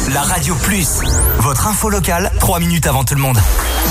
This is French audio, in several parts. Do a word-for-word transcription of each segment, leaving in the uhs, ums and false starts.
la Radio Plus. Votre info locale, trois minutes avant tout le monde.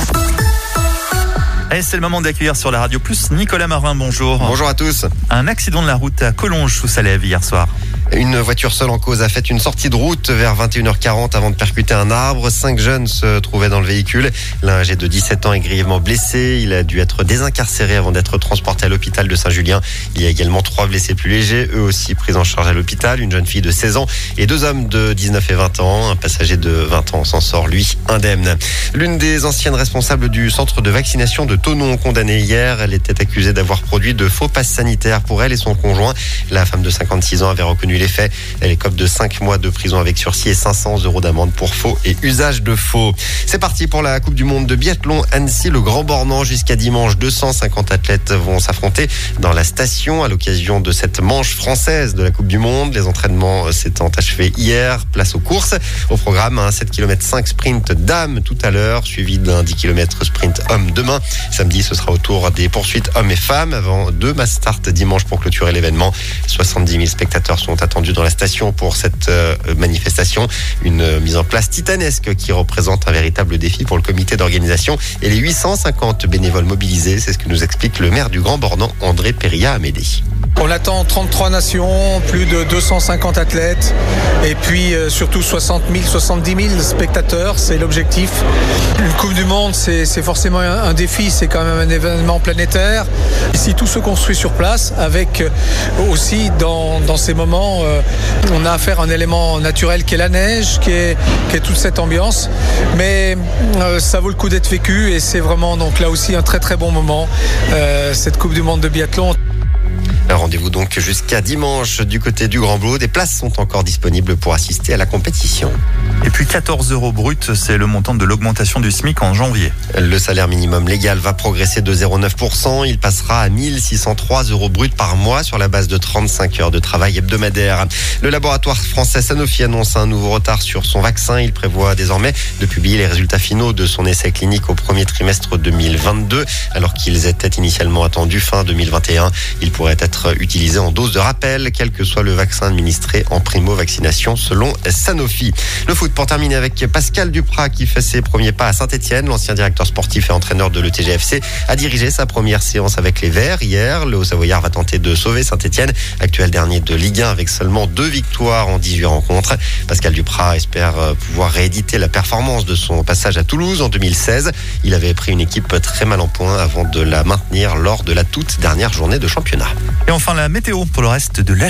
Et c'est le moment d'accueillir sur la Radio Plus Nicolas Marin, bonjour. Bonjour à tous. Un accident de la route à Collonges sous Salève hier soir. Une voiture seule en cause a fait une sortie de route vers vingt et une heures quarante avant de percuter un arbre. Cinq jeunes se trouvaient dans le véhicule. L'un âgé de dix-sept ans est grièvement blessé. Il a dû être désincarcéré avant d'être transporté à l'hôpital de Saint-Julien. Il y a également trois blessés plus légers, eux aussi pris en charge à l'hôpital. Une jeune fille de seize ans et deux hommes de dix-neuf et vingt ans. Un passager de vingt ans s'en sort, lui, indemne. L'une des anciennes responsables du centre de vaccination de Thonon, condamnée hier, elle était accusée d'avoir produit de faux passes sanitaires pour elle et son conjoint. La femme de cinquante-six ans avait reconnu les faits. Elle écope de cinq mois de prison avec sursis et cinq cents euros d'amende pour faux et usage de faux. C'est parti pour la Coupe du Monde de biathlon Annecy, le Grand Bornand. Jusqu'à dimanche, deux cent cinquante athlètes vont s'affronter dans la station à l'occasion de cette manche française de la Coupe du Monde. Les entraînements s'étant achevés hier. Place aux courses. Au programme, un sept virgule cinq kilomètres sprint dames tout à l'heure, suivi d'un dix kilomètres sprint homme demain. Samedi, ce sera au tour des poursuites hommes et femmes avant deux mass start dimanche pour clôturer l'événement. soixante-dix mille spectateurs sont attendus dans la station pour cette euh, manifestation. Une euh, mise en place titanesque qui représente un véritable défi pour le comité d'organisation et les huit cent cinquante bénévoles mobilisés. C'est ce que nous explique le maire du Grand Bornand, André Péria-Amédée. On attend trente-trois nations, plus de deux cent cinquante athlètes et puis euh, surtout soixante mille, soixante-dix mille spectateurs, c'est l'objectif. Une Coupe du Monde, c'est, c'est forcément un, un défi, c'est quand même un événement planétaire. Ici, tout se construit sur place avec euh, aussi dans, dans ces moments, euh, on a affaire à un élément naturel qui est la neige, qui est, qui est toute cette ambiance. Mais euh, ça vaut le coup d'être vécu et c'est vraiment donc là aussi un très très bon moment, euh, cette Coupe du Monde de biathlon. Rendez-vous donc jusqu'à dimanche du côté du Grand Blot. Des places sont encore disponibles pour assister à la compétition. Et puis quatorze euros brut, c'est le montant de l'augmentation du SMIC en janvier. Le salaire minimum légal va progresser de zéro virgule neuf pour cent. Il passera à mille six cent trois euros brut par mois sur la base de trente-cinq heures de travail hebdomadaire. Le laboratoire français Sanofi annonce un nouveau retard sur son vaccin. Il prévoit désormais de publier les résultats finaux de son essai clinique au premier trimestre deux mille vingt-deux, alors qu'ils étaient initialement attendus fin deux mille vingt et un. Il pourrait être utilisé en dose de rappel, quel que soit le vaccin administré en primo-vaccination selon Sanofi. Le foot pour terminer avec Pascal Duprat qui fait ses premiers pas à Saint-Etienne. L'ancien directeur sportif et entraîneur de l'E T G F C a dirigé sa première séance avec les Verts hier. Le Haut-Savoyard va tenter de sauver Saint-Etienne, actuel dernier de Ligue un avec seulement deux victoires en dix-huit rencontres. Pascal Duprat espère pouvoir rééditer la performance de son passage à Toulouse en deux mille seize. Il avait pris une équipe très mal en point avant de la maintenir lors de la toute dernière journée de championnat. Et enfin la météo pour le reste de la